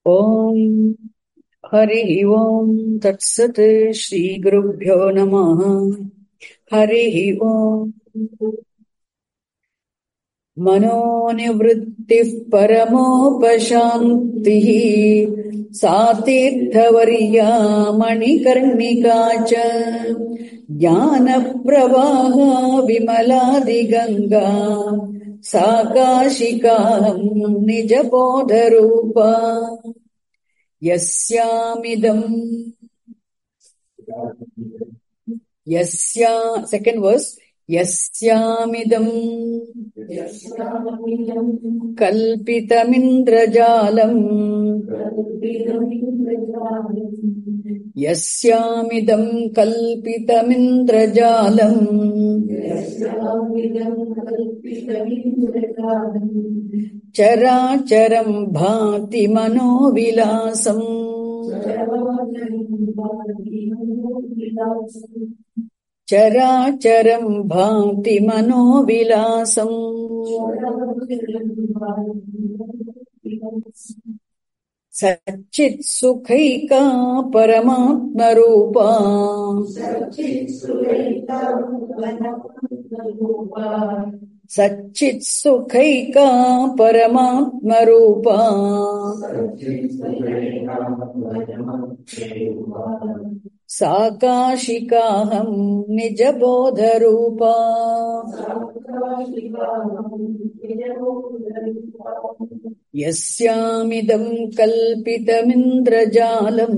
ॐ हरिः ॐ तत्सत् श्रीगुरुभ्यो नमः। हरिः ॐ मनोनिवृत्तिः परमोपशान्तिः सा तीर्थवर्या मणिकर्णिका च ज्ञानप्रवाहा विमलादिगङ्गा सा काशिकाहम् निजबोधरूपा second verse, यस्यामिदम् कल्पितमिन्द्रजालम् यस्यामिदम् कल्पितमिन्द्रजालम् चराचरम् भाति मनोविलासम् चराचरम् भाति मनोविलासम् सच्चित्सुखैका परमात्मरूपा सच्चित्सुखैका परमात्मरूपा सा काशिकाहम् निजबोधरूपा यस्यामिदम् कल्पितमिन्द्रजालम्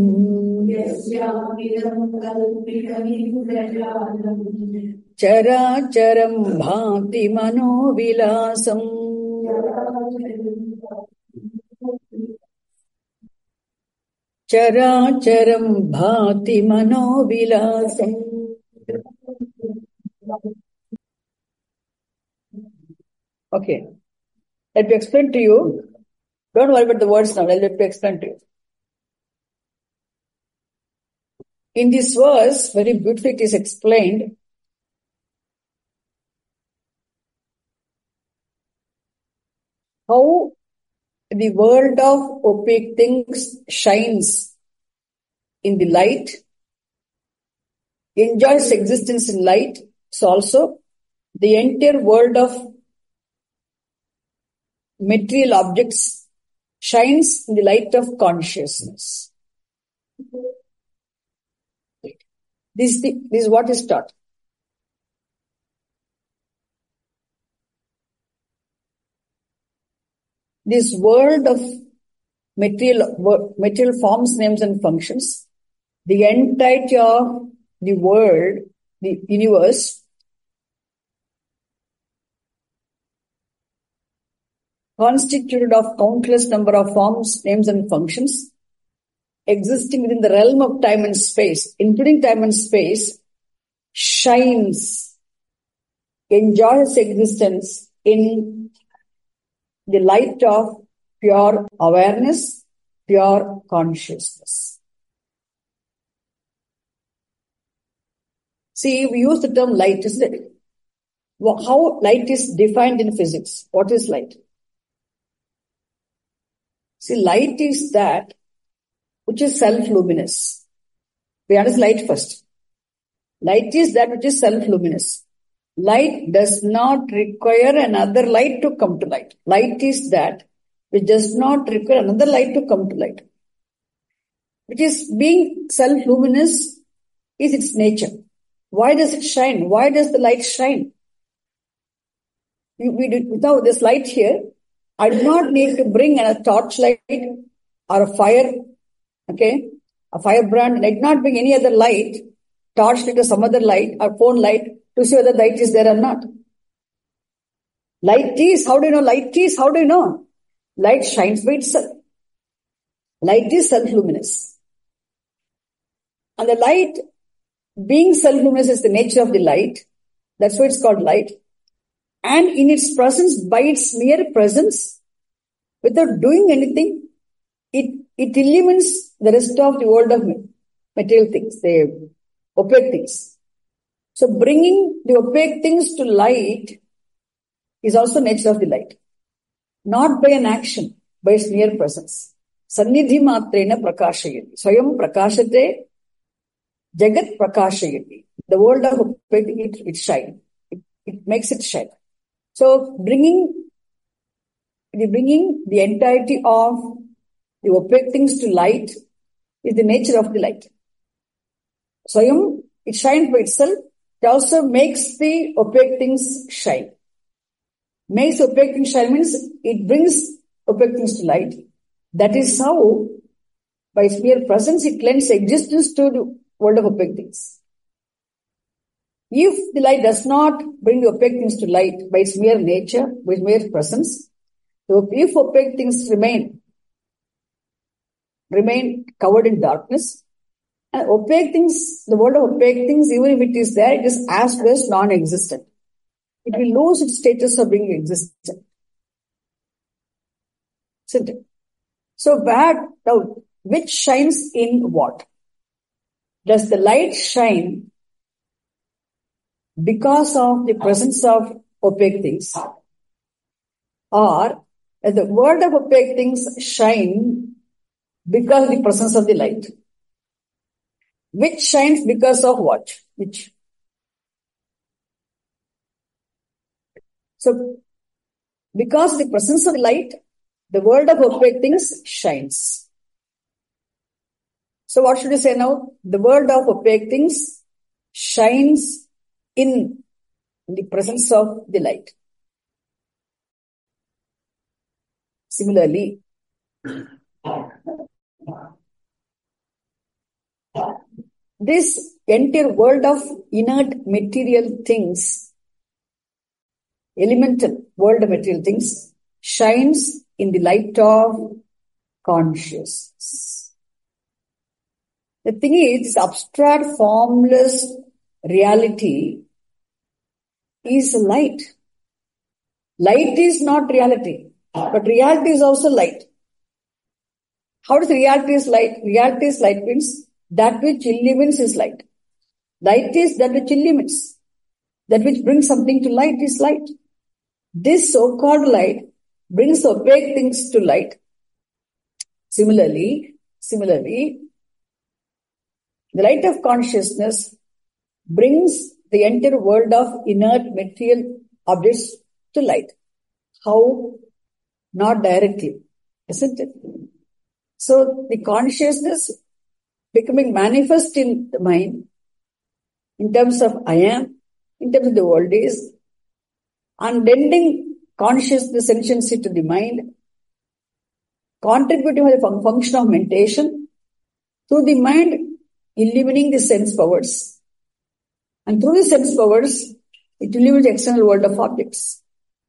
चराचरम् भाति मनोविलासम् चराचरम् भाति मनोविलासम्. Okay, let me explain to you. Don't worry about the words now. Let me explain to you. In this verse, very beautifully it is explained how the world of opaque things shines in the light, enjoys existence in light. So also the entire world of material objects shines in the light of consciousness. This is what is taught. This world of material forms, names and functions, the entirety of the world, the universe, constituted of countless number of forms, names and functions, existing within the realm of time and space, including time and space, shines, enjoys existence in the light of pure awareness, pure consciousness. See, we use the term light, isn't it? How light is defined in physics? What is light? See, light is that which is self-luminous. We understand light first. Light is that which is self-luminous. Light does not require another light to come to light. Light is that which does not require another light to come to light. Which is being self-luminous is its nature. Why does it shine? Why does the light shine? Without this light here, I do not need to bring a torchlight or a fire, okay, a firebrand. I did not bring any other light, torchlight or some other light or phone light to see whether light is there or not. Light is, how do you know light is? How do you know? Light shines by itself. Light is self-luminous. And the light, being self-luminous is the nature of the light. That's why it's called light. And in its presence, by its mere presence, without doing anything, it illumines the rest of the world of material things, the opaque things. So bringing the opaque things to light is also nature of the light. Not by an action, by its mere presence. Sannidhi matrena prakashayati. Swayam prakashate jagat prakashayati. The world of opaque, it shine. It makes it shine. So bringing the entirety of the opaque things to light is the nature of the light. Swayam, it shines by itself. It also makes the opaque things shine. Makes opaque things shine means it brings opaque things to light. That is how, by its mere presence, it lends existence to the world of opaque things. If the light does not bring the opaque things to light by its mere nature, by its mere presence, so if opaque things remain covered in darkness, and opaque things, the world of opaque things, even if it is there, it is as well as non-existent. It will lose its status of being existent. Isn't it? So now, which shines in what? Does the light shine because of the presence of opaque things? Or does the world of opaque things shine because of the presence of the light? Which shines because of what? Which? So, because of the presence of the light, the world of opaque things shines. So what should we say now? The world of opaque things shines in the presence of the light. Similarly, this entire world of inert material things, elemental world of material things, shines in the light of consciousness. The thing is, this abstract, formless reality is light. Light is not reality, but reality is also light. How does reality is light? Reality is light means that which illumines is light. Light is that which illumines. That which brings something to light is light. This so-called light brings opaque things to light. Similarly, the light of consciousness brings the entire world of inert material objects to light. How? Not directly, isn't it? So the consciousness becoming manifest in the mind, in terms of I am, in terms of the world is, and lending consciousness sentiency to the mind, contributing to the function of mentation, through the mind illuminating the sense powers, and through the sense powers, it illuminates the external world of objects.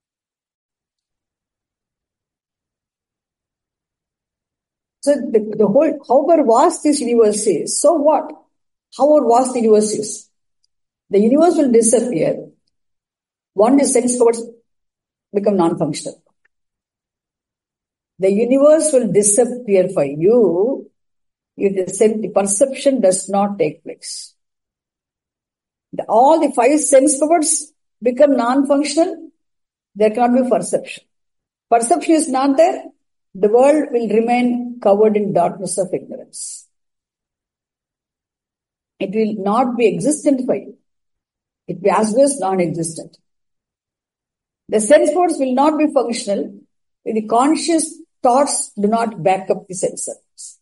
So the whole, however vast this universe is, so what? However vast the universe is, the universe will disappear. One is sense powers become non-functional. The universe will disappear for you if the perception does not take place. All the five sense powers become non-functional, there cannot be perception. Perception is not there, the world will remain covered in darkness of ignorance. It will not be existent for you. It will be as well as non-existent. The sense powers will not be functional if the conscious thoughts do not back up the senses.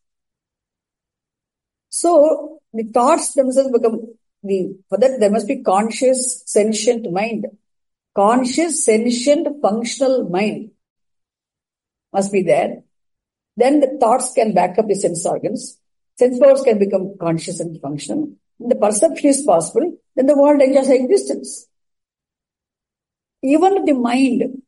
So, the thoughts themselves become for that there must be conscious, sentient mind. Conscious, sentient, functional mind must be there. Then the thoughts can back up the sense organs. Sense powers can become conscious and functional. When the perception is possible, then the world enjoys existence. Even the mind,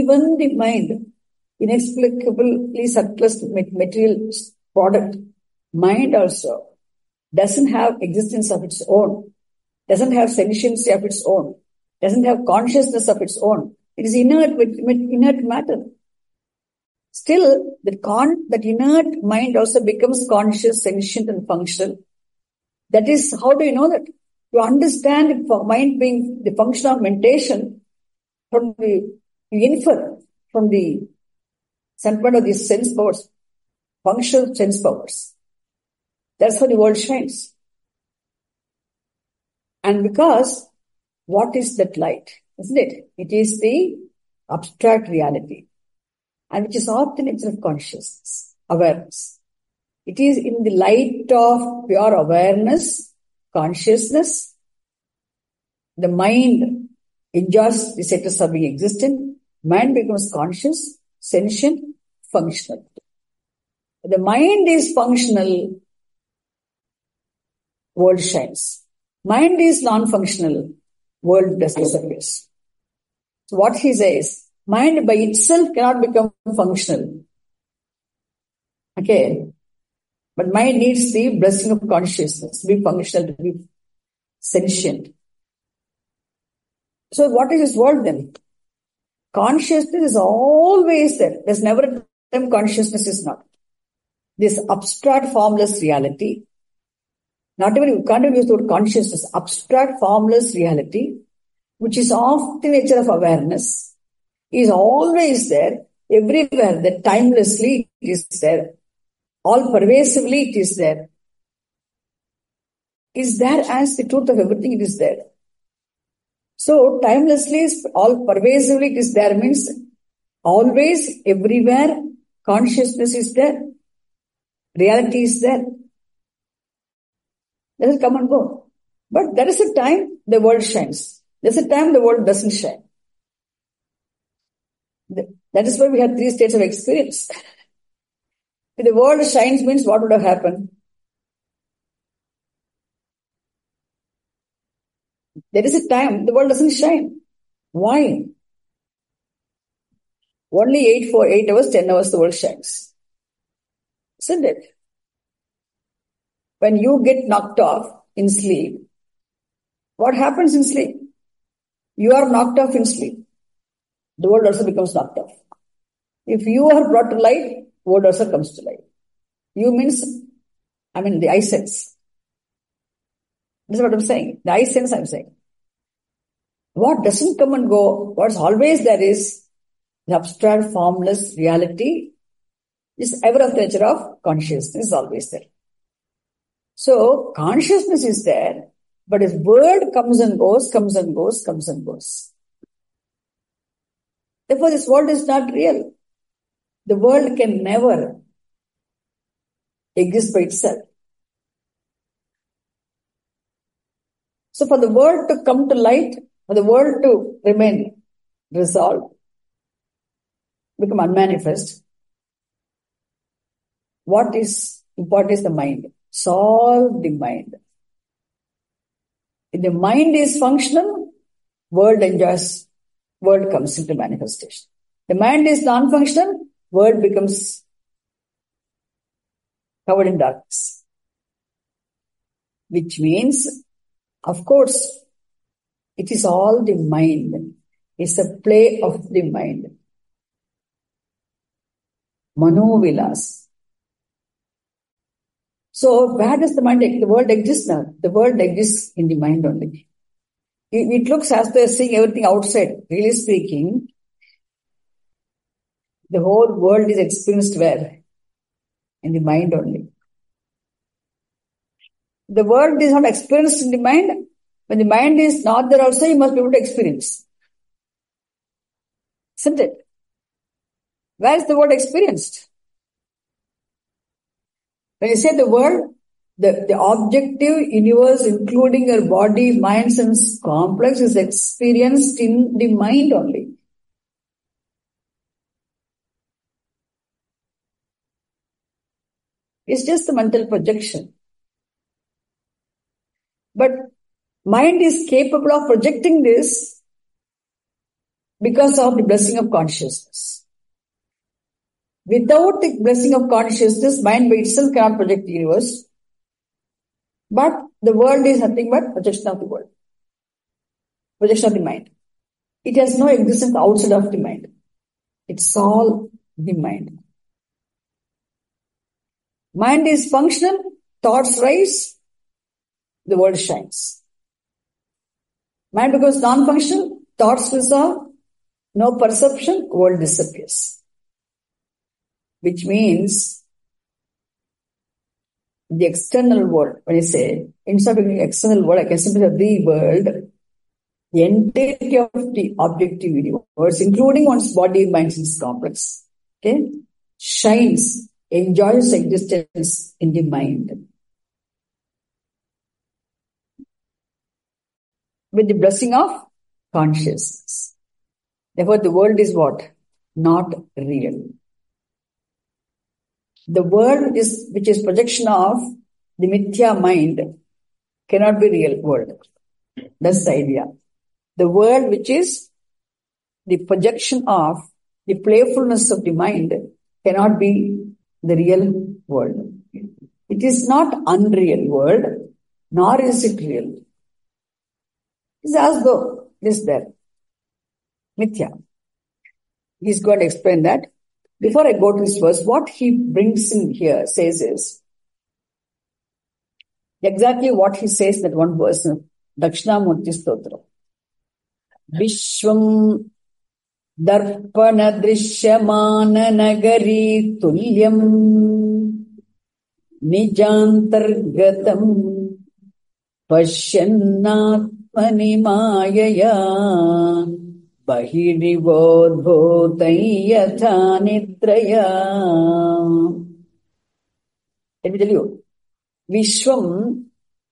inexplicably subtlest material product, mind also doesn't have existence of its own, doesn't have sentiency of its own, doesn't have consciousness of its own. It is inert matter. Still, that inert mind also becomes conscious, sentient and functional. That is, how do you know that? You understand the mind being the function of mentation from you infer from the standpoint of these sense powers. functional sense powers. That's how the world shines. And because what is that light? Isn't it? It is the abstract reality, and which is of the nature of consciousness, awareness. It is in the light of pure awareness, consciousness, the mind enjoys the status of being existent. Mind becomes conscious, sentient, functional. The mind is functional, world shines. Mind is non-functional, world disappears. So what he says, mind by itself cannot become functional. Okay. But mind needs the blessing of consciousness to be functional, to be sentient. So what is this world then? Consciousness is always there. There's never a time consciousness is not. This abstract formless reality, not even, you can't even use the word consciousness, abstract formless reality, which is of the nature of awareness, is always there, everywhere, that timelessly it is there, all pervasively it is there. Is there as the truth of everything, it is there. So timelessly, all pervasively it is there means always, everywhere, consciousness is there, reality is there. Doesn't come and go. But there is a time the world shines. There's a time the world doesn't shine. That is why we have three states of experience. If the world shines means what would have happened? There is a time the world doesn't shine. Why? Only 8 hours, 10 hours the world shines. Isn't it? When you get knocked off in sleep, what happens in sleep? You are knocked off in sleep. The world also becomes knocked off. If you are brought to light, world also comes to light. You means, the eye sense. This is what I'm saying. The eye sense I'm saying. What doesn't come and go, what's always there is the abstract formless reality is ever of the nature of consciousness, is always there. So consciousness is there, but his word comes and goes, comes and goes, comes and goes. Therefore, this world is not real. The world can never exist by itself. So for the world to come to light, for the world to remain resolved, become unmanifest, what is important is the mind. Solve the mind. If the mind is functional, world comes into manifestation. The mind is non-functional, world becomes covered in darkness. Which means, of course, it is all the mind. It's a play of the mind. Manovilas. So where does the world exist now? The world exists in the mind only. It looks as though seeing everything outside. Really speaking, the whole world is experienced where? In the mind only. The world is not experienced in the mind. When the mind is not there also, you must be able to experience. Isn't it? Where is the world experienced? When you say the world, the objective universe, including your body, mind, sense complex, is experienced in the mind only. It's just a mental projection. But mind is capable of projecting this because of the blessing of consciousness. Without the blessing of consciousness, mind by itself cannot project the universe. But the world is nothing but projection of the world. Projection of the mind. It has no existence outside of the mind. It's all the mind. Mind is functional, thoughts rise, the world shines. Mind becomes non-functional, thoughts resolve, no perception, world disappears. Which means the external world, when I say, instead of the external world, I can simply say the world, the entirety of the objective universe, including one's body, mind, sense complex, okay, shines, enjoys existence in the mind. With the blessing of consciousness. Therefore, the world is what? Not real. The world which is projection of the mithya mind cannot be real world. That's the idea. The world which is the projection of the playfulness of the mind cannot be the real world. It is not unreal world, nor is it real. It's as though it is there. Mithya. He's going to explain that. Before I go to this verse, what he brings in here says is exactly what he says in that one verse in Dakshinamurti Stotra. Vishwam darpana drishyamana nagari tulyam nijantargatam pashyannatmani mayaya bahirivodbhutai yatha nidraya. Let me tell you. Vishwam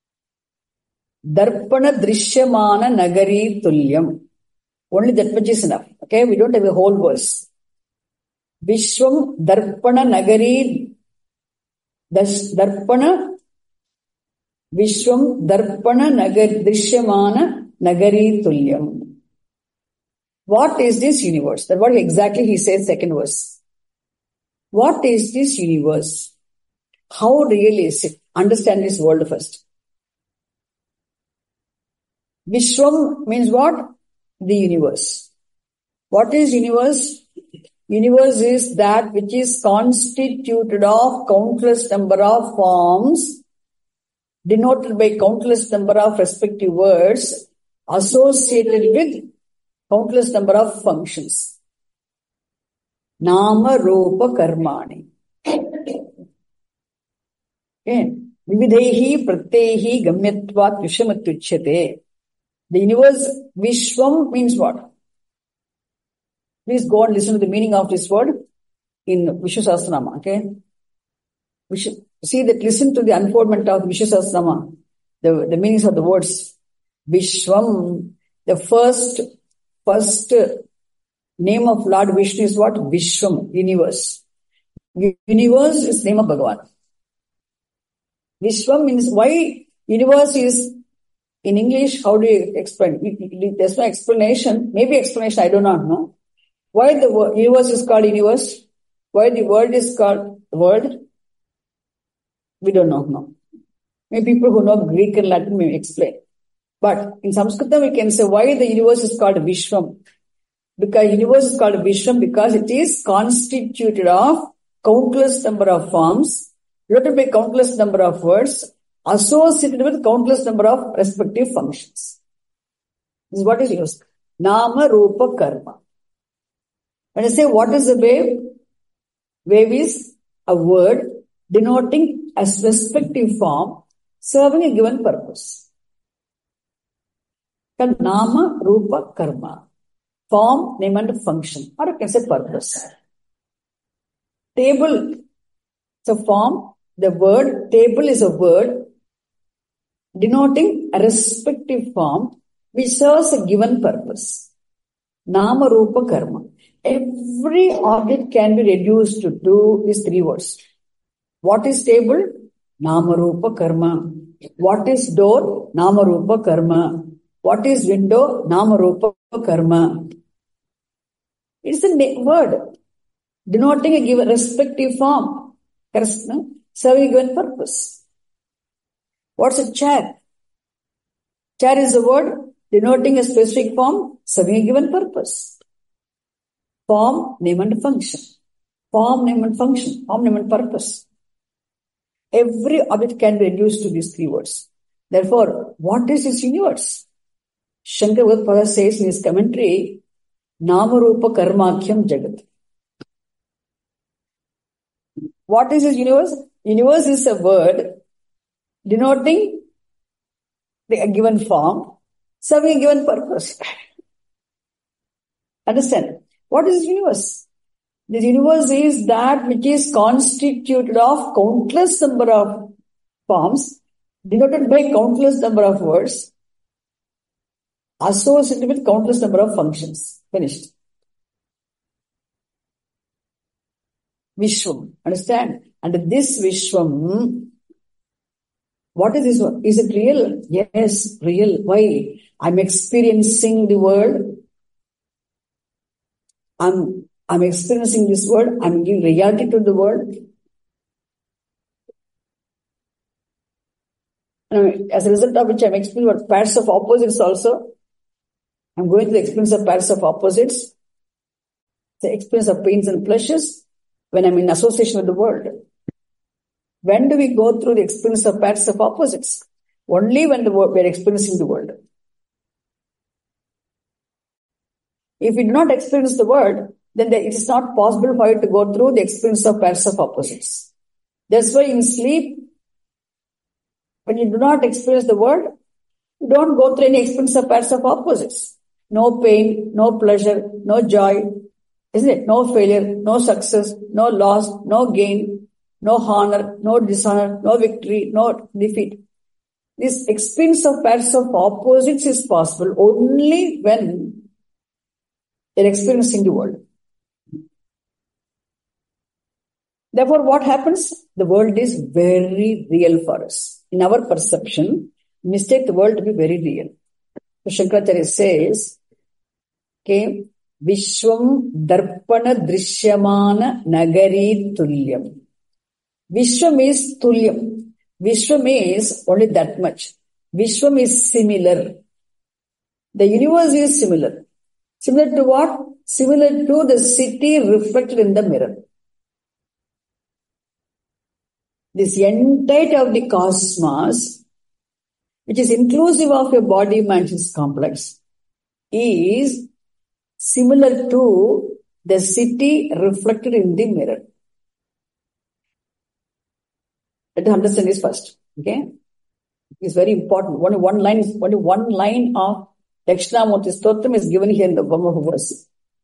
darpana drishyamana nagari tulyam. Only that much is enough. Okay, we don't have a whole verse. Vishwam darpana nagari darpana Vishwam darpana nagari drishyamana nagari tulyam. What is this universe? That's what exactly he says, second verse. What is this universe? How real is it? Understand this world first. Vishwam means what? The universe. What is universe? Universe is that which is constituted of countless number of forms, denoted by countless number of respective words, associated with countless number of functions. Nama, Rupa, Karmani. Okay. Vividhehi, Pratyehi, Gamyatvat, Vishamattuchyate. The universe, Vishwam means what? Please go and listen to the meaning of this word in Vishnu Sahasranama. Okay? We should see that, listen to the unfoldment of Vishnu Sahasranama. The meanings of the words. Vishwam, the first name of Lord Vishnu is what? Vishwam, universe. Universe is the name of Bhagavan. Vishwam means why universe is in English. How do you explain? There's no explanation. Maybe explanation, I do not know. Why the universe is called universe? Why the world is called world? We don't know. No. Maybe people who know Greek and Latin may explain. But in Sanskrit we can say why the universe is called Vishwam. Because universe is called Vishwam because it is constituted of countless number of forms, denoted by countless number of words, associated with countless number of respective functions. This is what is used. Nama, Rupa, Karma. When I say what is a wave? Wave is a word denoting a respective form serving a given purpose. Nama, Rupa, Karma. Form, name and function. Or you can say purpose. Table. It's a form. The word table is a word denoting a respective form which serves a given purpose. Nama, Rupa, Karma. Every object can be reduced to these three words. What is table? Nama, Rupa, Karma. What is door? Nama, Rupa, Karma. What is window? Nama, Rupa, Karma. It's a word denoting a given respective form, serving a given purpose. What's a chair? Chair is a word denoting a specific form, serving a given purpose. Form, name and function. Form, name and function. Form, name and purpose. Every object can be reduced to these three words. Therefore, what is this universe? Shankara Bhagavad says in his commentary, Nama Rupa Karmakhyam Jagat. What is this universe? Universe is a word denoting a given form, serving a given purpose. Understand? What is universe? This universe is that which is constituted of countless number of forms, denoted by countless number of words, associated with countless number of functions. Finished. Vishwam. Understand? And this Vishwam, what is this one? Is it real? Yes, real. Why? I'm experiencing the world. I'm experiencing this world. I'm giving reality to the world. And as a result of which I'm experiencing pairs of opposites also. I'm going through the experience of pairs of opposites. The experience of pains and pleasures when I'm in association with the world. When do we go through the experience of pairs of opposites? Only when we're experiencing the world. If we do not experience the world, then it is not possible for you to go through the experience of pairs of opposites. That's why in sleep, when you do not experience the world, you don't go through any experience of pairs of opposites. No pain, no pleasure, no joy, isn't it? No failure, no success, no loss, no gain, no honor, no dishonor, no victory, no defeat. This experience of pairs of opposites is possible only when you're experiencing the world. Therefore, what happens? The world is very real for us. In our perception, we mistake the world to be very real. So Shankaracharya says, okay, Vishwam Darpana Drishyamana Nagari Tulyam. Vishwam is Tulyam. Vishwam is only that much. Vishwam is similar. The universe is similar. Similar to what? Similar to the city reflected in the mirror. This entirety of the cosmos, which is inclusive of a body mansions complex, is similar to the city reflected in the mirror. Let us understand this first. Okay? It's very important. Only one line of Dakshinamurti Stotram is given here in the Brahma verse.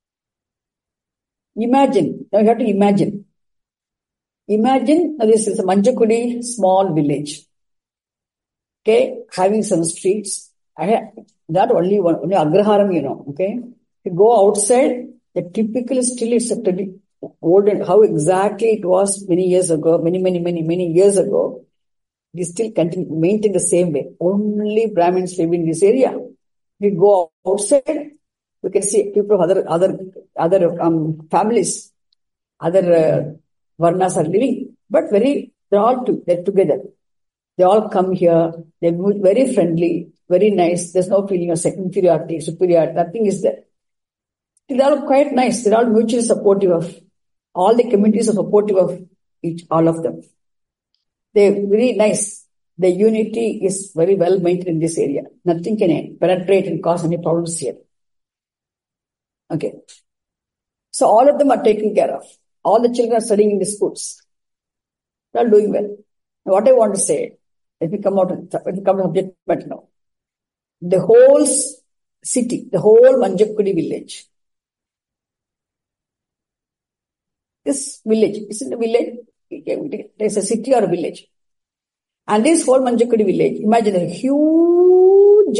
Imagine. Now you have to imagine. Imagine this is a Manjakudi small village. Okay, having some streets. Not only one, only Agraharam, okay. You go outside, the typical still is pretty old and how exactly it was many years ago, many years ago. We still continue, maintain the same way. Only Brahmins live in this area. We go outside, we can see people of other families, other Varnas are living, but they're all together. They all come here, they move very friendly, very nice. There's no feeling of inferiority, superiority, nothing is there. They're all quite nice. They're all mutually supportive of, all the communities are supportive of all of them. They're very nice. The unity is very well maintained in this area. Nothing can penetrate and cause any problems here. Okay. So all of them are taken care of. All the children are studying in the schools. They're all doing well. Now, what I want to say, let me come to subject matter now. The whole city, the whole Manjakudi village. This village, isn't a village? There's a city or a village. And this whole Manjakudi village, imagine a huge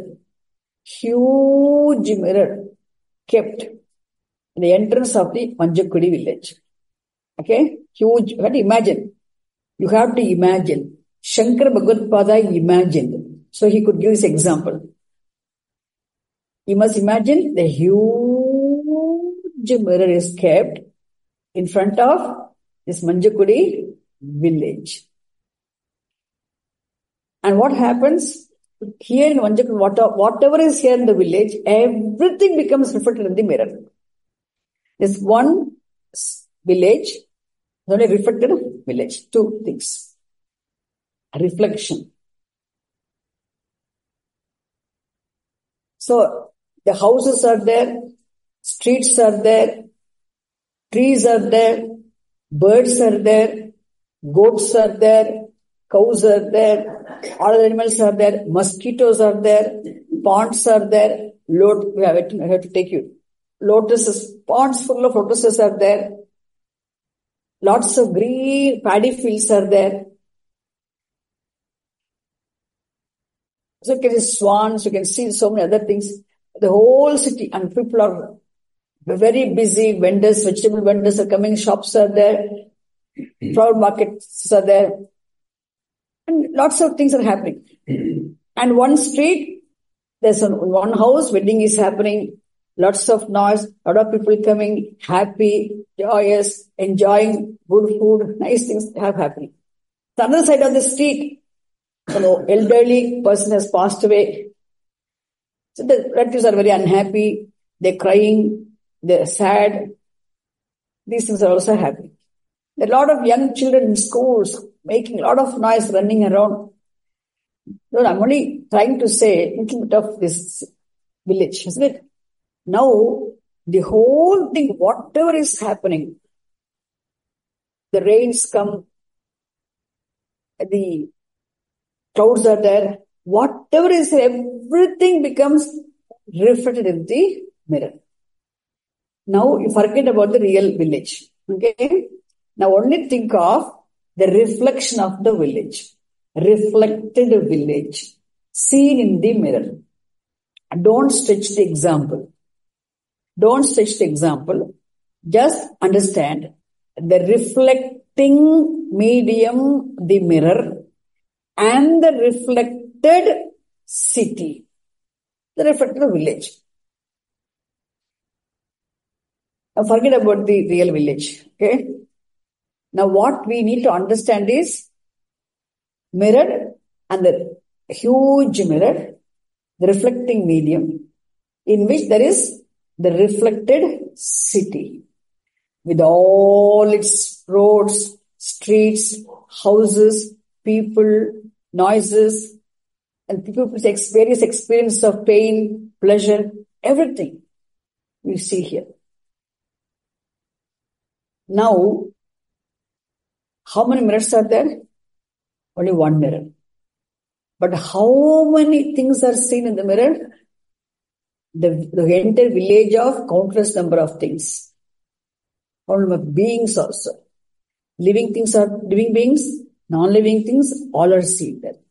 mirror kept in the entrance of the Manjakudi village. Okay? Huge. You have to imagine. You have to imagine. Shankara Bhagavad-pada imagined. So he could give this example. You must imagine the huge mirror is kept in front of this Manjakudi village. And what happens? Here in Manjakudi, whatever is here in the village, everything becomes reflected in the mirror. This one village, not a reflected village. Two things. A reflection. So, the houses are there, streets are there, trees are there, birds are there, goats are there, cows are there, all animals are there, mosquitoes are there, ponds are there. We have to take you. Lotuses, ponds full of lotuses are there. Lots of green paddy fields are there. So you can see swans, you can see so many other things. The whole city, and people are very busy. Vendors, vegetable vendors are coming, shops are there, flower markets are there, and lots of things are happening. And one street, there's one house, wedding is happening, lots of noise, lot of people coming, happy, joyous, enjoying good food, nice things have happening. The other side of the street, elderly person has passed away. So the relatives are very unhappy, they're crying, they're sad. These things are also happening. There are a lot of young children in schools making a lot of noise, running around. No, I'm only trying to say a little bit of this village, isn't it? Now, the whole thing, whatever is happening, the rains come, the clouds are there, whatever is, everything becomes reflected in the mirror. Now, you forget about the real village. Okay? Now, only think of the reflection of the village. Reflected village. Seen in the mirror. Don't stretch the example. Don't stretch the example. Just understand the reflecting medium, the mirror, and the reflected city. The reflected village. Now forget about the real village. Okay? Now what we need to understand is mirror and the huge mirror, the reflecting medium, in which there is the reflected city with all its roads, streets, houses, people, noises, and people's various experience of pain, pleasure, everything we see here. Now, how many mirrors are there? Only one mirror. But how many things are seen in the mirror? The entire village of countless number of things. All of beings also. Living beings, non-living things, all are seen there.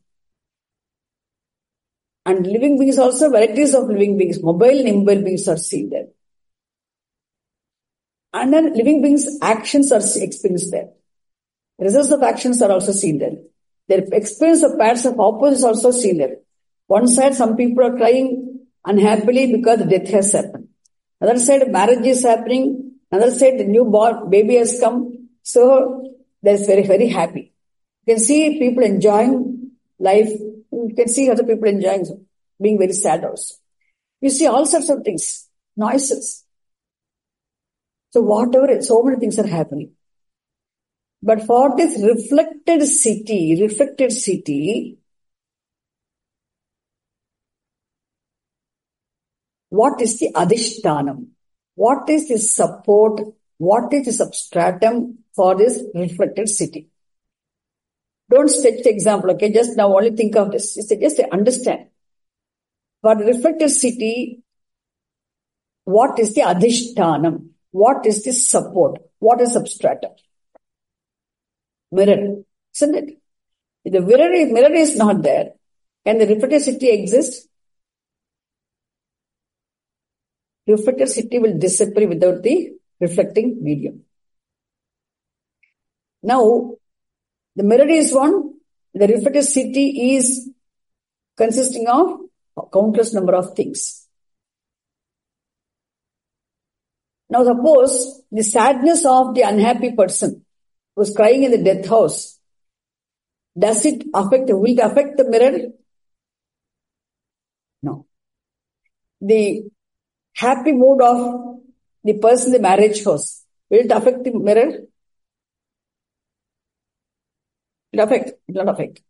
And living beings also, varieties of living beings, mobile and immobile beings are seen there. And then living beings' actions are experienced there. Results of actions are also seen there. Their experience of pairs of opposites also seen there. One side, some people are crying unhappily because death has happened. Another side, marriage is happening. Another side, the newborn baby has come. So, they're very, very happy. You can see people enjoying life. You can see other people enjoying, being very sad also. You see all sorts of things, noises. So whatever, so many things are happening. But for this reflected city, what is the adhishtanam? What is the support? What is the substratum for this reflected city? Don't stretch the example, okay? Just now only think of this. Just understand. For the reflected city, what is the adhishtanam? What is the support? What is substratum? Mirror, isn't it? If the mirror is not there, can the reflected city exist? Reflected city will disappear without the reflecting medium. Now, the mirror is one, the reflected city is consisting of a countless number of things. Now suppose the sadness of the unhappy person who's crying in the death house, will it affect the mirror? No. The happy mood of the person in the marriage house, will it affect the mirror? It will not affect.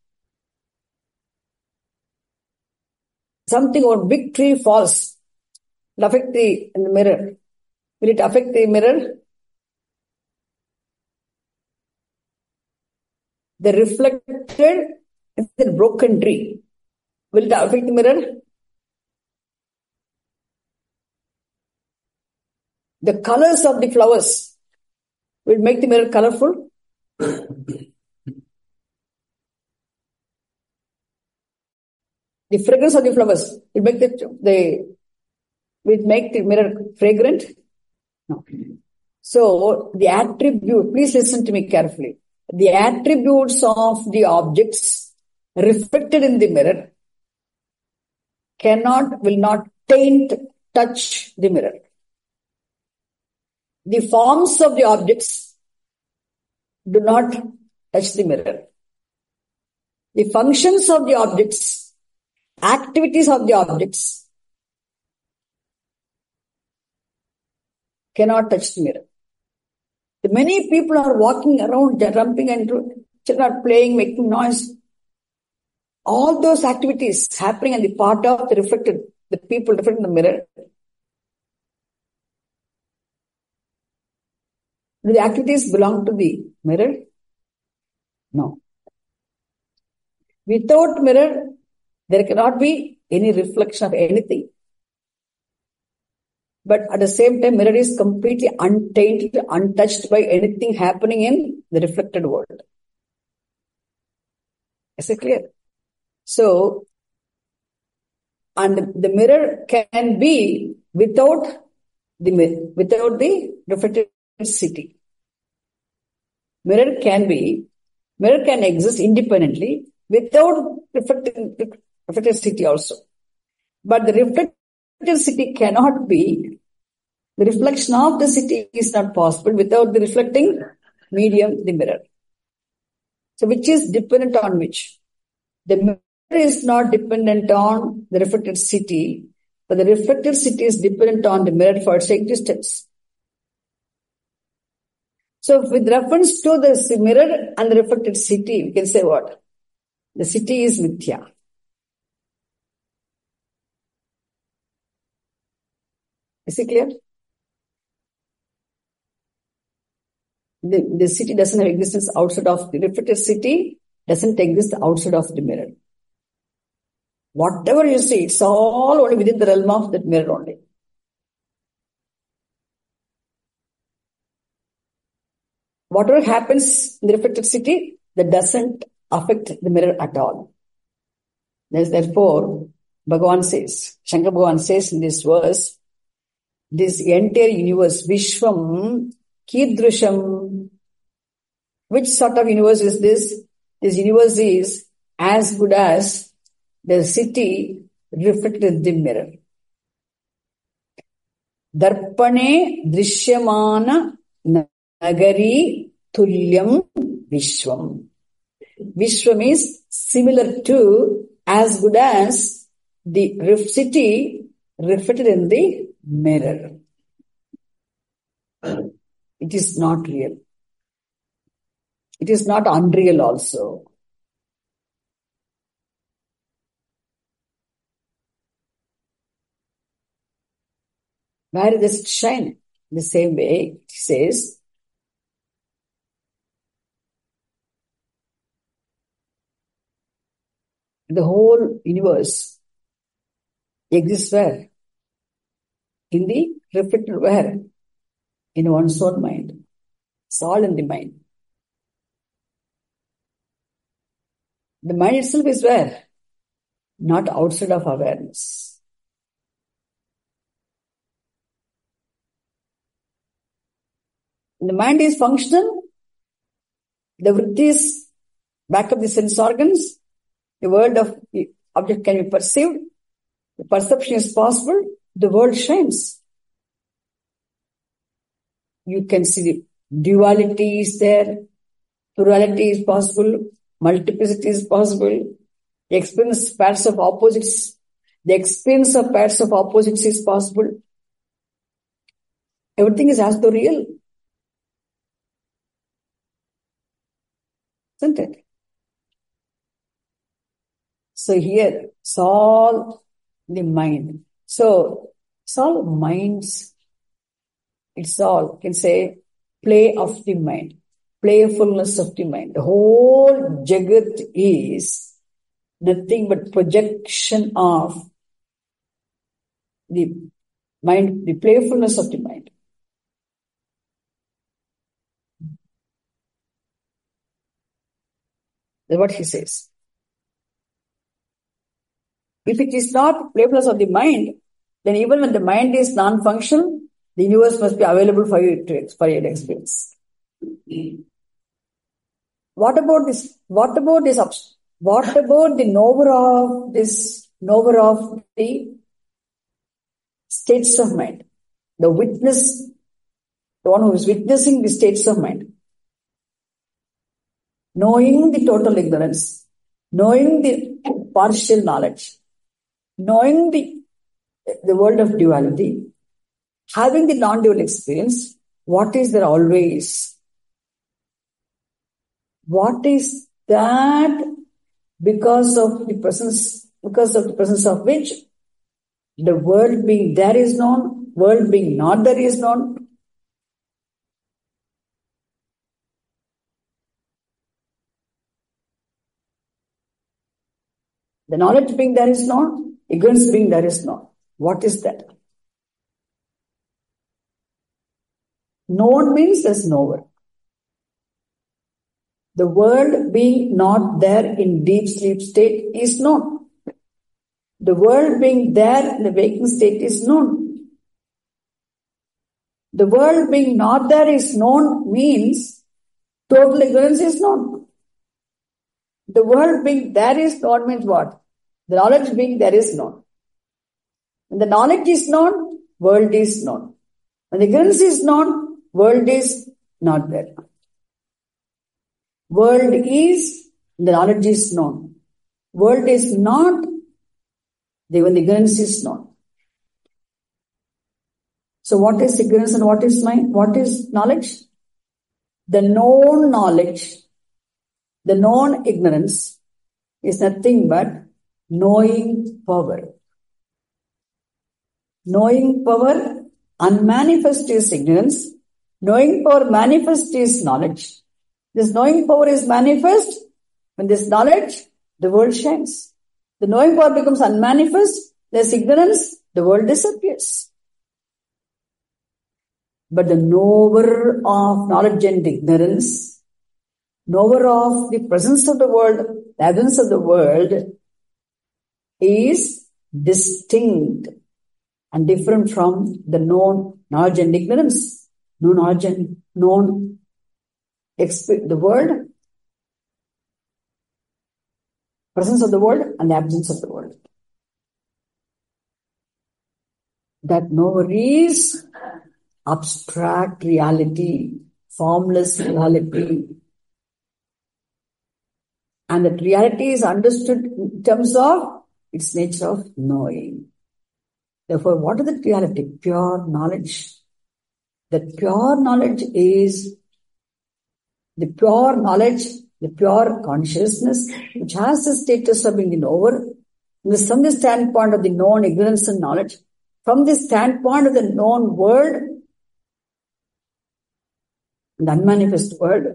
Something or big tree falls, will affect the mirror. Will it affect the mirror? the reflected is a broken tree. Will it affect the mirror? The colors of the flowers will make the mirror colorful. The fragrance of the flowers will make the mirror fragrant. No. So the attribute, please listen to me carefully. The attributes of the objects reflected in the mirror will not touch the mirror. The forms of the objects do not touch the mirror. The functions of the objects, activities of the objects cannot touch the mirror. Many people are walking around, jumping and children are playing, making noise. All those activities happening on the part of the people reflected in the mirror. Do the activities belong to the mirror? No. Without mirror, there cannot be any reflection of anything. But at the same time, mirror is completely untainted, untouched by anything happening in the reflected world. Is it clear? So, and the mirror can be without the reflected city. Mirror can exist independently without reflected city also. But the reflected city cannot be, the reflection of the city is not possible without the reflecting medium, the mirror. So which is dependent on which? The mirror is not dependent on the reflected city, but the reflected city is dependent on the mirror for its existence. So with reference to the mirror and the reflected city, we can say what? The city is mithya. Is it clear? The city doesn't have existence outside of the reflected city, doesn't exist outside of the mirror. Whatever you see, it's all only within the realm of that mirror only. Whatever happens in the reflected city, that doesn't affect the mirror at all. Therefore, Shankar Bhagavan says in this verse, this entire universe, Vishwam, Kidrusham. Which sort of universe is this? This universe is as good as the city reflected in the mirror. Darpane drishyamana nagari tulyam Vishwam. Vishwam is similar to, as good as the city reflected in the mirror. It is not real. It is not unreal also. Where does it shine? The same way it says, the whole universe exists where? In the reflected where? In one's own mind. It's all in the mind. The mind itself is where? Not outside of awareness. The mind is functional. The vrittis back of the sense organs. The world of the object can be perceived. The perception is possible. The world shines. You can see the duality is there. Plurality is possible. Multiplicity is possible. The experience of pairs of opposites. The experience of pairs of opposites is possible. Everything is as though real. Isn't it? So here, it's all the mind. So, it's all minds. It's all, you can say, play of the mind. playfulness of the mind. The whole Jagat is nothing but projection of the mind, the playfulness of the mind. That's what he says. If it is not playfulness of the mind, then even when the mind is non-functional, the universe must be available for you for your experience. What about this? What about the knower of the states of mind? The witness, the one who is witnessing the states of mind. Knowing the total ignorance, knowing the partial knowledge, knowing the world of duality, having the non-dual experience, what is there always? What is that because of the presence of which the world being there is known, world being not there is known? The knowledge being there is known, ignorance being there is known. What is that? Known means there's knower. The world being not there in deep sleep state is known. The world being there in the waking state is known. The world being not there is known means total ignorance is known. The world being there is known means what? The knowledge being there is known. When the knowledge is known, world is known. When the ignorance is known, world is not there. World is, the knowledge is known. World is not, when the ignorance is known. So what is ignorance and what is mind? What is knowledge? The known knowledge, the known ignorance is nothing but knowing power. Knowing power, unmanifest is ignorance. Knowing power manifest is knowledge. This knowing power is manifest. When this knowledge, the world shines. The knowing power becomes unmanifest. There's ignorance, the world disappears. But the knower of knowledge and ignorance, knower of the presence of the world, the absence of the world, is distinct and different from the known knowledge and ignorance. No knowledge and known the world, presence of the world and the absence of the world. That knower is abstract reality, formless reality. And that reality is understood in terms of its nature of knowing. Therefore, what is that reality? Pure knowledge. That pure knowledge is the pure knowledge, the pure consciousness, which has the status of being the knower. From the standpoint of the known ignorance and knowledge, from the standpoint of the known world, the unmanifest world,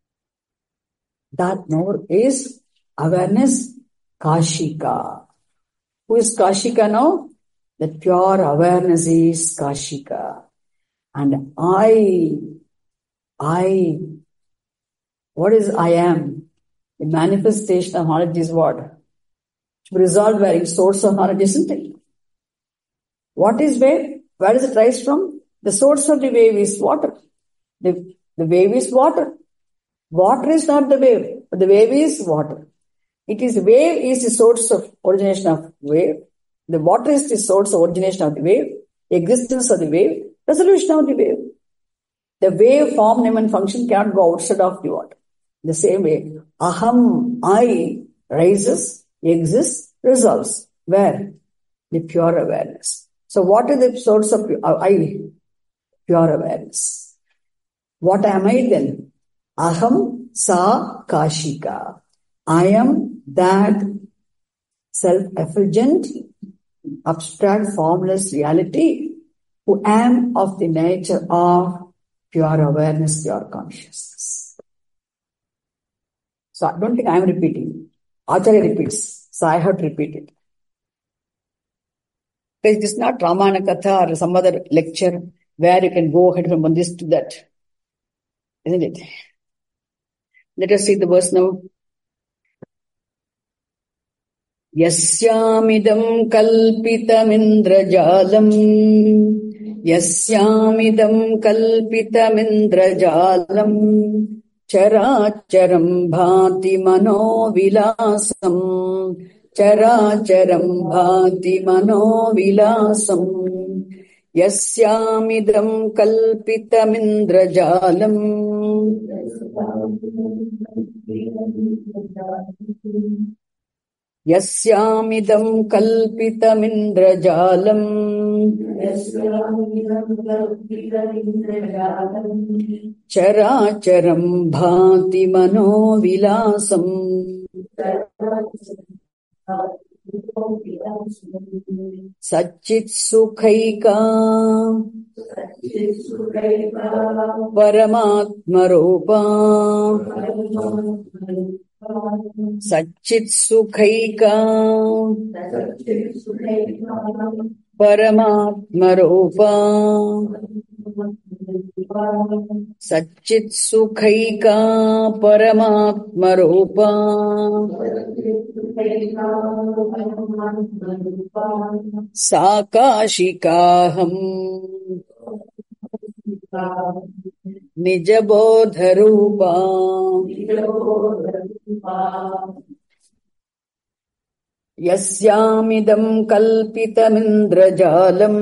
that knower is awareness, Kashika. Who is Kashika now? That pure awareness is Kashika. And what is I am? The manifestation of knowledge is what? To be resolved where its source of knowledge, isn't it? What is wave? Where does it rise from? The source of the wave is water. The wave is water. Water is not the wave, but the wave is water. Wave is the source of origination of wave. The water is the source of origination of the wave, existence of the wave, resolution of the wave. The wave, form, name and function cannot go outside of the water. The same way, aham, I, rises, exists, resolves. Where? The pure awareness. So what is the source of I? Pure awareness. What am I then? Aham sa kashika. I am that self-effulgent, abstract, formless reality who am of the nature of pure awareness, pure consciousness. So I don't think I am repeating. Acharya repeats. So I have to repeat it. Because it is not Ramayana Katha or some other lecture where you can go ahead from this to that. Isn't it? Let us see the verse now. Yasyamidam kalpitamindrajalam Yasyamidam kalpitamindrajalam Characharam bhati manovilasam Characharam bhati manovilasam Yasyamidam kalpitamindrajalam Yasyamidam kalpitamindrajalam Characharam bhati manovilasam Satchit sukhaika Paramatma Rupa Satchit sukhaika Paramatma Rupa Satchit sukhaika Paramatma Rupa Sakashikaham Nijabodharupa Yasyamidam kalpitamindrajalam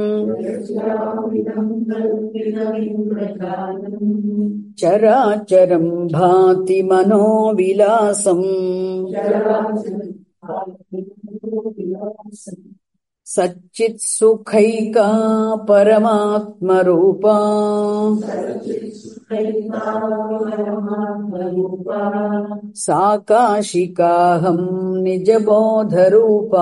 Characharam bhati manovilasam Satchit sukhaika Paramatma Rupa Sakashikaham Nijabodharupa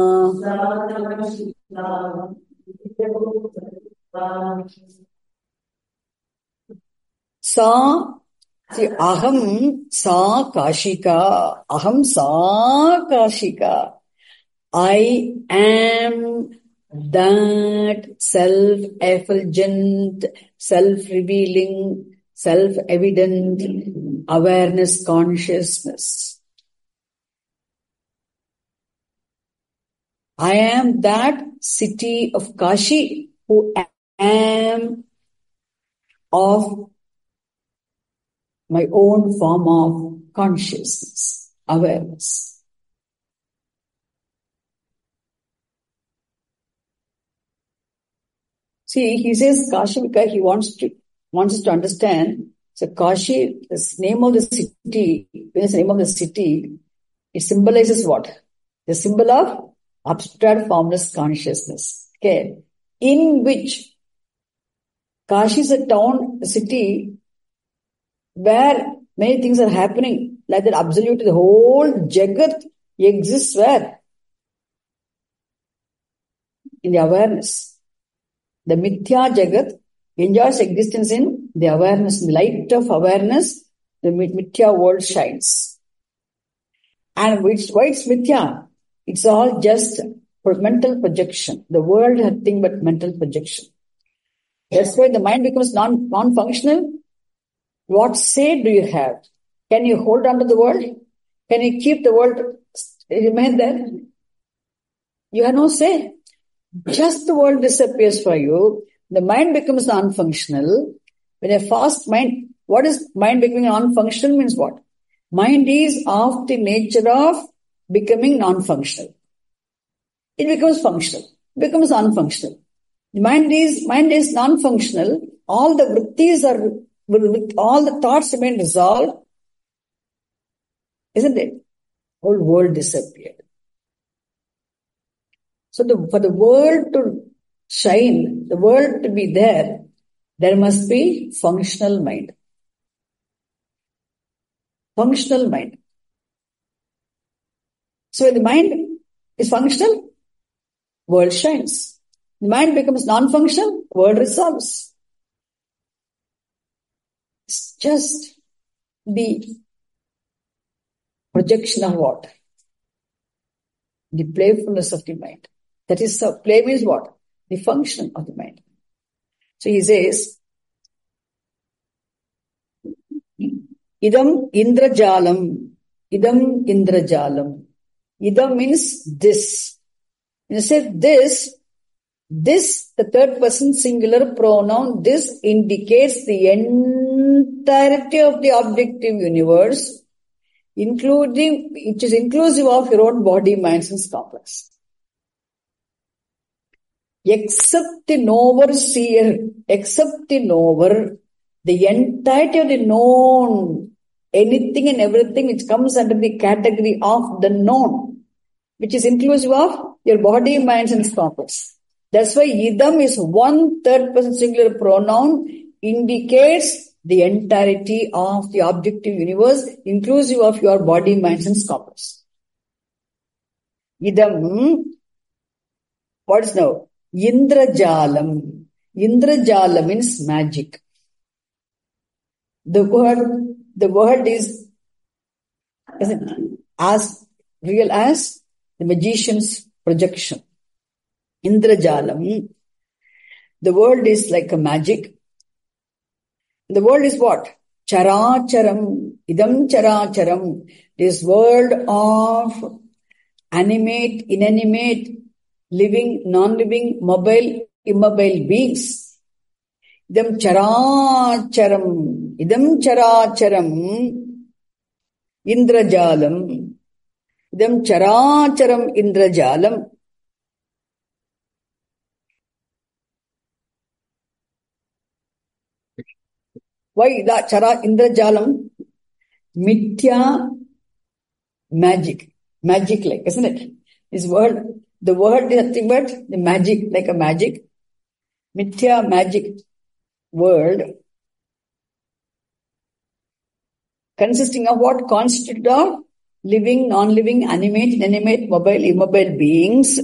Aham sa kashika. Aham sa kashika. I am that self-effulgent, self-revealing, self-evident awareness consciousness. I am that city of Kashi who am of my own form of consciousness, awareness. See, he says Kashi because he wants us to understand. So Kashi, the name of the city, when it's the name of the city, it symbolizes what? The symbol of abstract formless consciousness. Okay. In which Kashi is a town, a city, where many things are happening, like that absolute, the whole Jagat exists where? In the awareness. The Mithya Jagat enjoys existence in the awareness, in the light of awareness, the Mithya world shines. And why it's Mithya? It's all just mental projection. The world has nothing but mental projection. That's why the mind becomes non-functional. What say do you have? Can you hold on to the world? Can you keep the world remain there? You have no say. Just the world disappears for you. The mind becomes non-functional. When a fast mind, what is mind becoming non-functional means what? Mind is of the nature of becoming non-functional. It becomes functional, becomes non-functional. The mind is non-functional. All the vrittis all the thoughts remain dissolved. Isn't it? Whole world disappeared. So for the world to shine, the world to be there must be functional mind. Functional mind. So when the mind is functional, world shines. The mind becomes non-functional, world resolves. It's just the projection of what? The playfulness of the mind. That is, play means what? The function of the mind. So he says, Idam Indrajalam. Idam Indrajalam. Idam means this. When you say this, the third person singular pronoun, this indicates the entirety of the objective universe, which is inclusive of your own body, mind, sense complex. Except the knower seer, except the knower, the entirety of the known, anything and everything which comes under the category of the known, which is inclusive of your body, mind, sense complex. That's why idam is one third person singular pronoun, indicates the entirety of the objective universe, inclusive of your body, mind, sense complex. Idam, what is now? Indrajalam. Indrajala means magic. The word is as real as the magician's projection. Indrajalam. The world is like a magic. The world is what? Characharam. Idam characharam. This world of animate, inanimate, living, non-living, mobile, immobile beings. Idam characharam. Idam characharam. Indrajalam. Idam characharam indrajalam. Why that chara indrajalam? Mithya magic. Magic like, isn't it? The word is nothing but the magic, like a magic. Mithya magic world. Consisting of what? Constituted of living, non-living, animate, inanimate, mobile, immobile beings.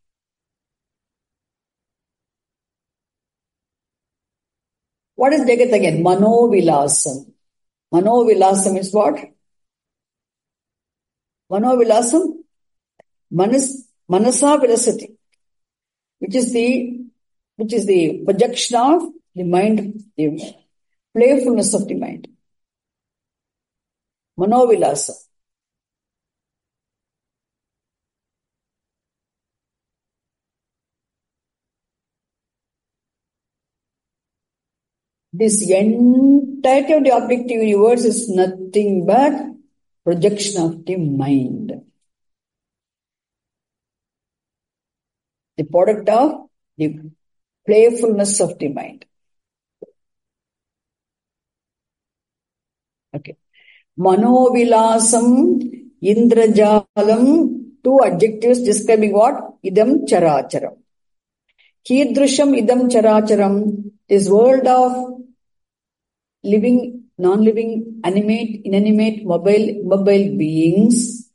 What is Jagat again? Manovilasam. Manovilasam is what? Manovilasam? Manasa Vilasati. Which is the projection of the mind, the playfulness of the mind. Manovilasa. This entirety of the objective universe is nothing but projection of the mind. The product of the playfulness of the mind. Okay. Manovilasam, Indrajalam, two adjectives describing what? Idam characharam. Kidrusham idam characharam, this world of living, non-living, animate, inanimate, mobile beings.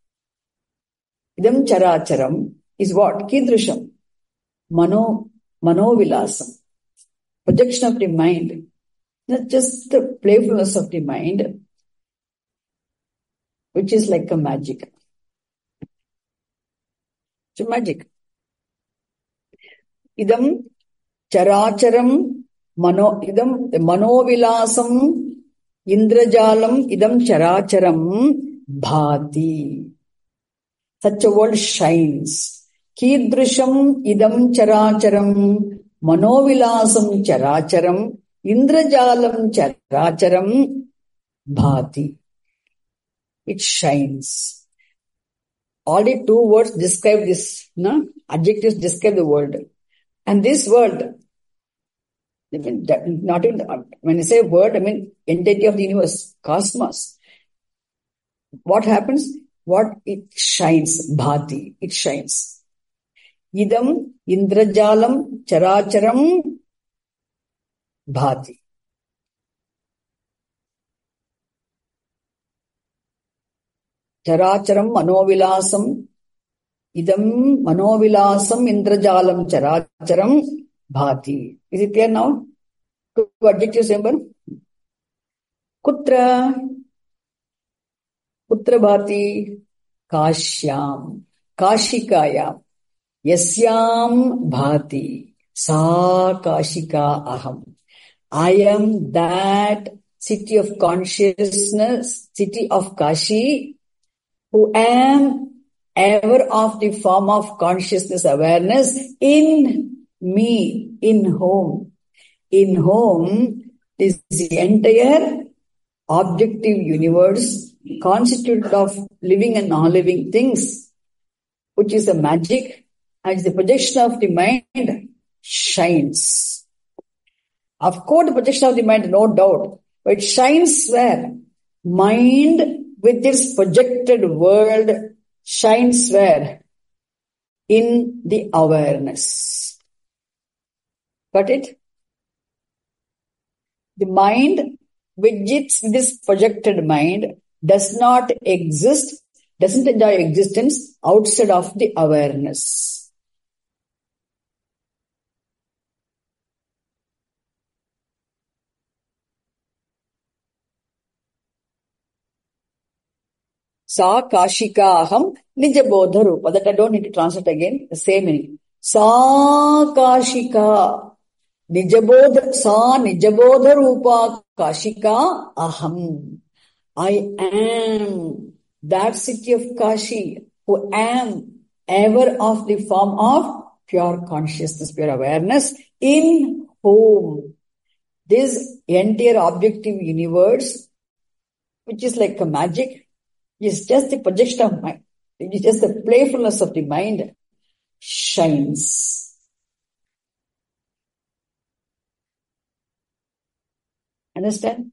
Idam characharam is what? Kidrusham. Manovilasam. Projection of the mind. Not just the playfulness of the mind, which is like a magic. It's a magic. Idam characharam idam manovilasam indrajalam idam characharam bhati. Such a world shines. Kidrusham idam characharam manovilasam characharam indrajalam characharam bhati. It shines. Already two words describe this, no? Adjectives describe the world. And this world, not in, when I say word, I mean entity of the universe, cosmos. What happens? What it shines, bhati, it shines. Idam indrajalam characharam bhati. Characharam manovilasam idam manovilasam indrajalam characharam bhati. Is it clear now? Two adjectives, remember? Kutra. Kutra bhati? Kashyam. Kashikayam. Yasyam bhati. Sa kashika aham. I am that city of consciousness, city of Kashi, who am ever of the form of consciousness awareness in me, in whom. In whom is the entire objective universe constituted of living and non-living things, which is the magic and the projection of the mind, shines. Of course, the projection of the mind, no doubt, but it shines where? Mind with its projected world shines where? In the awareness. Got it? The mind, with this projected mind, does not exist, doesn't enjoy existence outside of the awareness. Sa kashika aham nijabodha rupa. That I don't need to translate again. The same meaning. Sa kashika nijabodha. Sa nijabodha rupa kashika aham. I am that city of Kashi who am ever of the form of pure consciousness, pure awareness, in whom this entire objective universe, which is like a magic, is just the projection of mind. It is just the playfulness of the mind shines. Understand?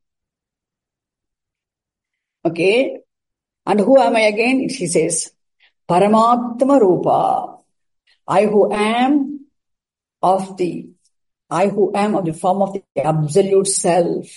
Okay. And who am I again? She says, Paramatma Rupa. I who am of the form of the absolute self.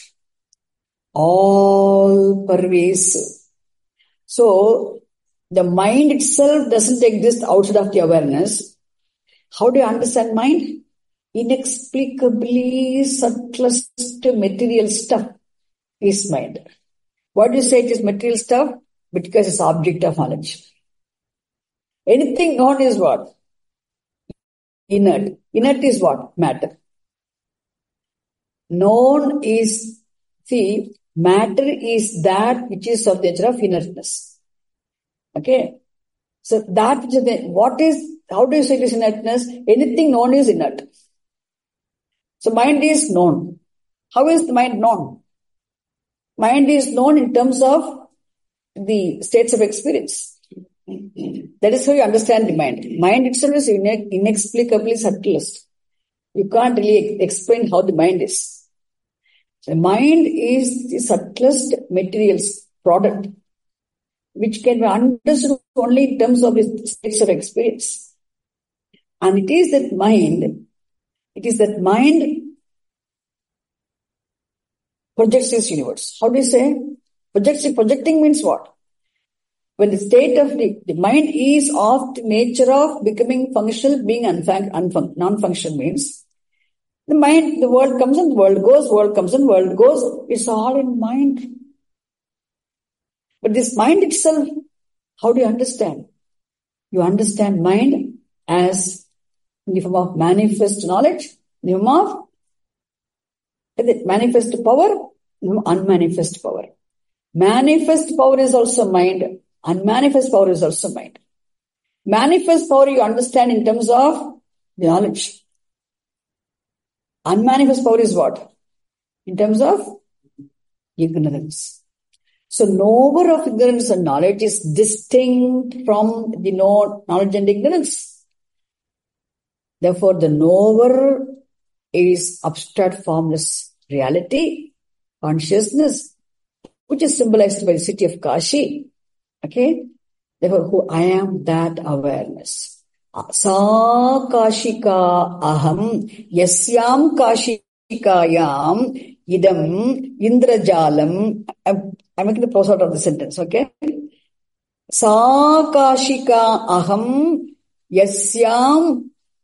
All pervasive. So, the mind itself doesn't exist outside of the awareness. How do you understand mind? Inexplicably subtlest material stuff is mind. Why do you say it is material stuff? Because it's object of knowledge. Anything known is what? Inert. Inert is what? Matter. Known is, see, matter is that which is of the nature of inertness. Okay? So that which is how do you say it is inertness? Anything known is inert. So mind is known. How is the mind known? Mind is known in terms of the states of experience. That is how you understand the mind. Mind itself is inexplicably subtlest. You can't really explain how the mind is. The mind is the subtlest materials product, which can be understood only in terms of its states of experience. And it is that mind projects this universe. How do you say? Projecting means what? When the state of the mind is of the nature of becoming functional, being non-functional means, the world comes and the world goes, world comes and world goes. It's all in mind. But this mind itself, how do you understand? You understand mind as in the form of manifest knowledge, in the form of manifest power, unmanifest power. Manifest power is also mind. Unmanifest power is also mind. Manifest power you understand in terms of the knowledge. Unmanifest power is what? In terms of ignorance. So knower of ignorance and knowledge is distinct from the knowledge and ignorance. Therefore, the knower is abstract formless reality, consciousness, which is symbolized by the city of Kashi. Okay? Therefore, who I am, that awareness. Sa kashika aham yasyam kashikayam idam indrajalam. I'm making the prose out of the sentence, okay? Sa kashika aham yasyam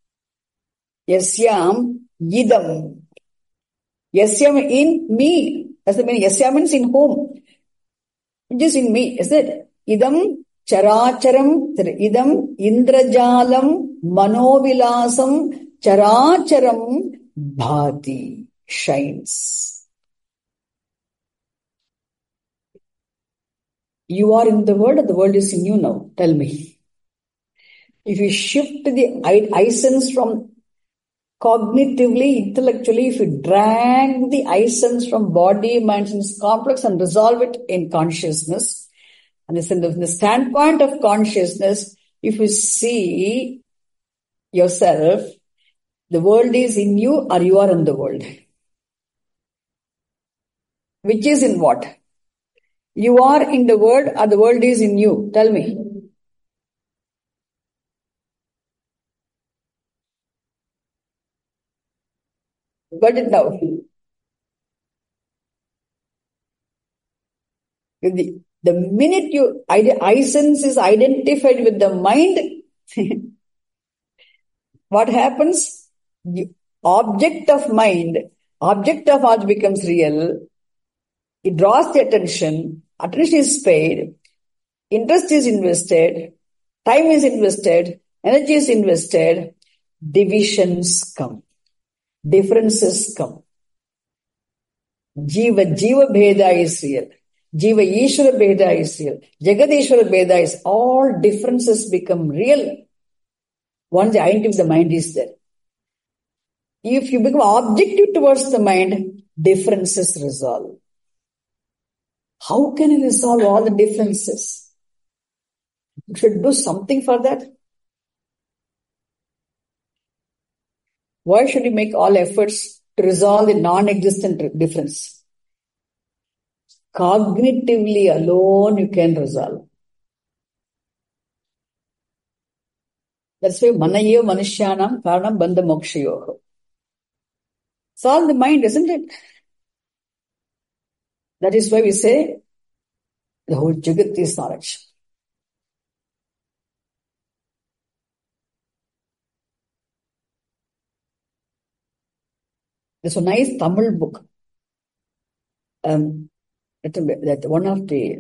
idam. Yasyam in me. That's the meaning. Yasyam means in whom. which is in me, is it? Idam characharam, idam indrajalam manovilasam characharam bhati, shines. You are in the world, or the world is in you now? Tell me. If you shift the essence from cognitively, intellectually, if you drag the essence from body, mind, and complex and resolve it in consciousness, and from the standpoint of consciousness, if you see yourself, the world is in you or you are in the world. Which is in what? You are in the world or the world is in you? Tell me. Got it now? The minute your essence is identified with the mind, what happens? The object of mind, object of art becomes real. It draws the attention. Attention is paid. Interest is invested. Time is invested. Energy is invested. Divisions come. Differences come. Jiva Bheda is real. Jiva Ishvara Bheda is real. Jagat Ishvara Bheda is, all differences become real once the identity of the mind is there. If you become objective towards the mind, differences resolve. How can you resolve all the differences? You should do something for that. Why should you make all efforts to resolve the non-existent difference? Cognitively alone you can resolve. That's why manayo manushyanam karanam bandha mokshayoho. It's all the mind, isn't it? That is why we say the whole Jagat is knowledge. There's a nice Tamil book. That one of the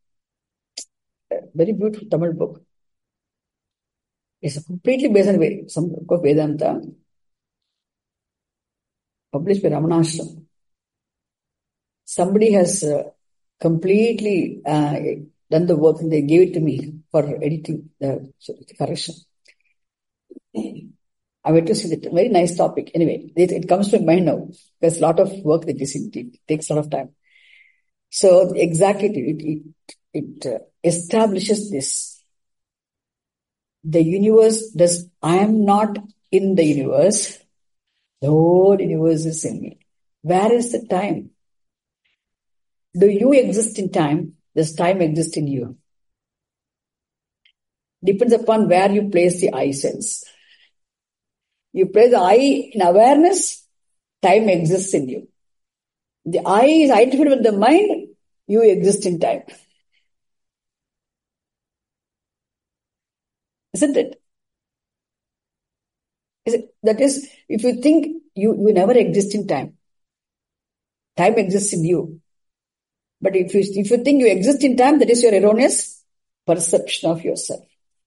very beautiful Tamil book. It's completely based on some book of Vedanta, published by Ramanashram. Somebody has completely done the work and they gave it to me for editing the correction. I went to see that. Very nice topic. Anyway, it comes to mind now. There's a lot of work that is in it. It takes a lot of time. So exactly, it establishes this. The universe I am not in the universe. The whole universe is in me. Where is the time? Do you exist in time? Does time exist in you? Depends upon where you place the I sense. You place the I in awareness, time exists in you. The I is identified with the mind, you exist in time. Isn't it? That is, if you think you never exist in time, time exists in you. But if you think you exist in time, that is your erroneous perception of yourself.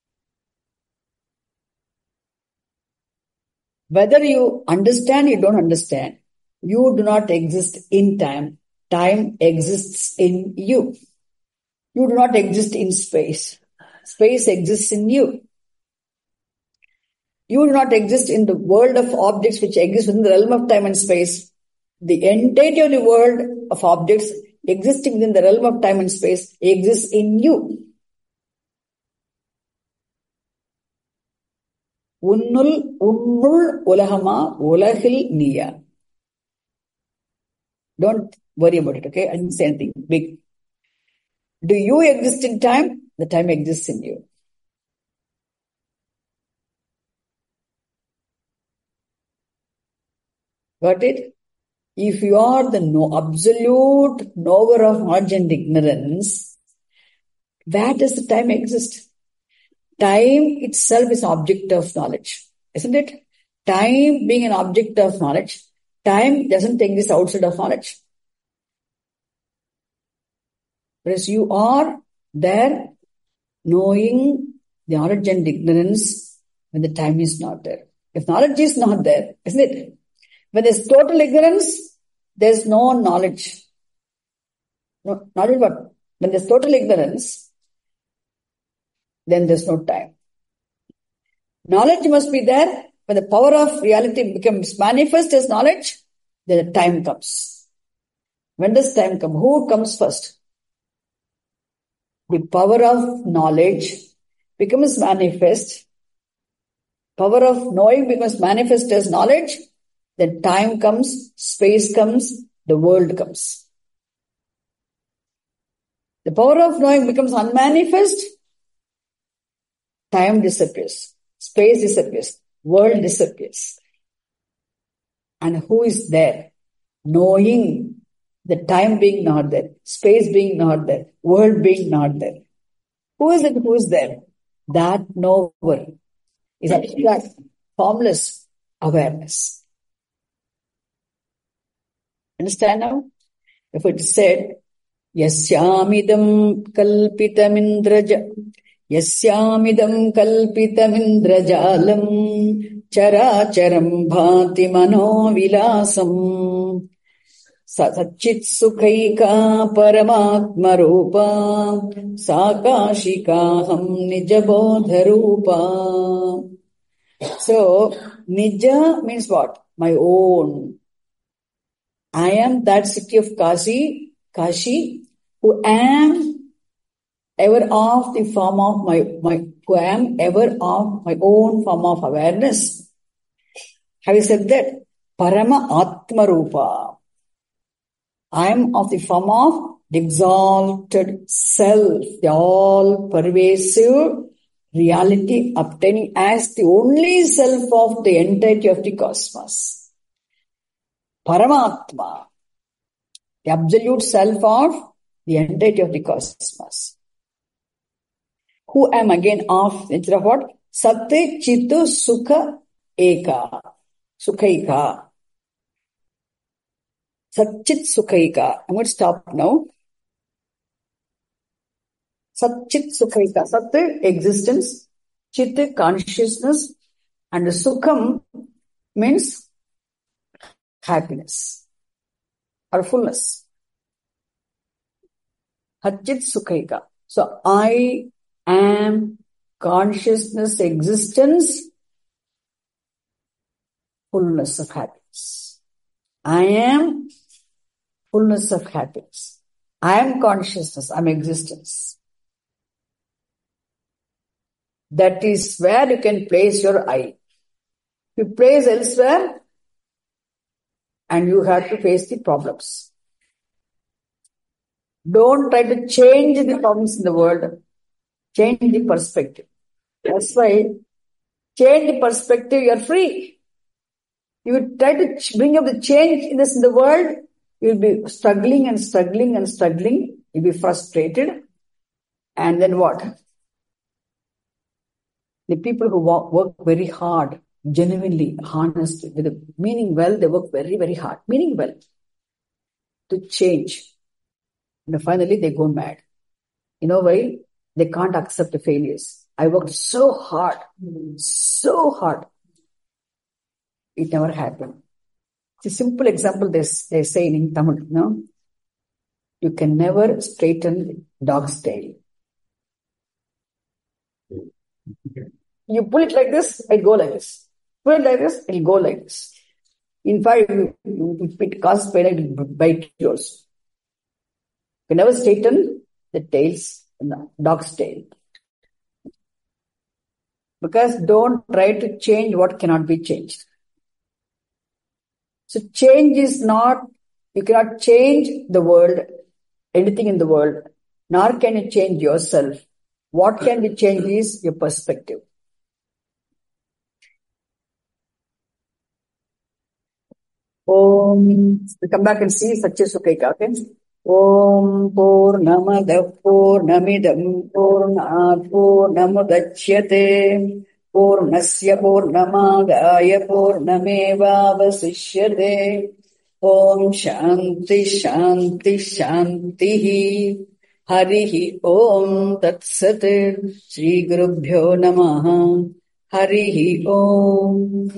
Whether you understand, you don't understand, you do not exist in time. Time exists in you. You do not exist in space. Space exists in you. You do not exist in the world of objects which exist within the realm of time and space. The entirety of the world of objects existing within the realm of time and space exists in you. Unnul ulahama ulahil niya. Don't worry about it, okay? I didn't say anything big. Do you exist in time? The time exists in you. Got it? If you are the absolute knower of knowledge and ignorance, where does the time exist? Time itself is an object of knowledge, isn't it? Time being an object of knowledge, time doesn't exist outside of knowledge. Whereas you are there knowing the knowledge and ignorance when the time is not there. If knowledge is not there, isn't it? When there's total ignorance, there's no knowledge. No, knowledge what? When there's total ignorance, then there's no time. Knowledge must be there. When the power of reality becomes manifest as knowledge, then the time comes. When does time come? Who comes first? The power of knowledge becomes manifest. Power of knowing becomes manifest as knowledge. Then time comes, space comes, the world comes. The power of knowing becomes unmanifest. Time disappears. Space disappears. World disappears. And who is there? Knowing, the time being not there, space being not there, world being not there. Who is it who is there? That knower is abstract, formless awareness. Understand now? If it is said, Yasyamidam kalpitamindrajalam characharam bhati manovilasam Satchit sukhaika paramatma rupa sakashikaham nijabodha rupa. So, nija means what? My own. I am that city of Kashi, who am ever of the form of who am ever of my own form of awareness. Have you said that? Parama Atma Rupa. I am of the form of the exalted self, the all-pervasive reality obtaining as the only self of the entirety of the cosmos. Paramatma, the absolute self of the entirety of the cosmos. Who am again of, instead of what? Satte Chitu Sukha Eka. Sukhaika. Satchit Sukhaika. I'm going to stop now. Satchit Sukhaika. Sat, existence. Chit, consciousness. And Sukham means happiness or fullness. Satchit Sukhaika. So I am consciousness, existence, fullness of happiness. I am fullness of happiness. I am consciousness, I am existence. That is where you can place your eye. You place elsewhere and you have to face the problems. Don't try to change the problems in the world. Change the perspective. That's why change the perspective, you are free. You try to bring up the change in the world, you'll be struggling and struggling and struggling. You'll be frustrated. And then what? The people who work very hard, genuinely, honestly, with the meaning well, they work very, very hard. Meaning well. To change. And finally they go mad. You know why? They can't accept the failures. I worked so hard. So hard. It never happened. It's a simple example they say in Tamil, no? You can never straighten the dog's tail. You pull it like this, it'll go like this. Pull it like this, it'll go like this. In fact, if it causes pain, it'll bite yours. You can never straighten the dog's tail. Because don't try to change what cannot be changed. So change is not, you cannot change the world, anything in the world, nor can you change yourself. What can be changed is your perspective. Om, we come back and see Satchit Sukhaika, okay? Om Purnamada Purnamidam Purnat Purnamudachyate Purnasya Purnamadaya Purnameva Vasishyate Om Shanti Shanti Shanti. Harihi Om Tat Sat. Shri Gurubhyo Namaha. Harihi Om.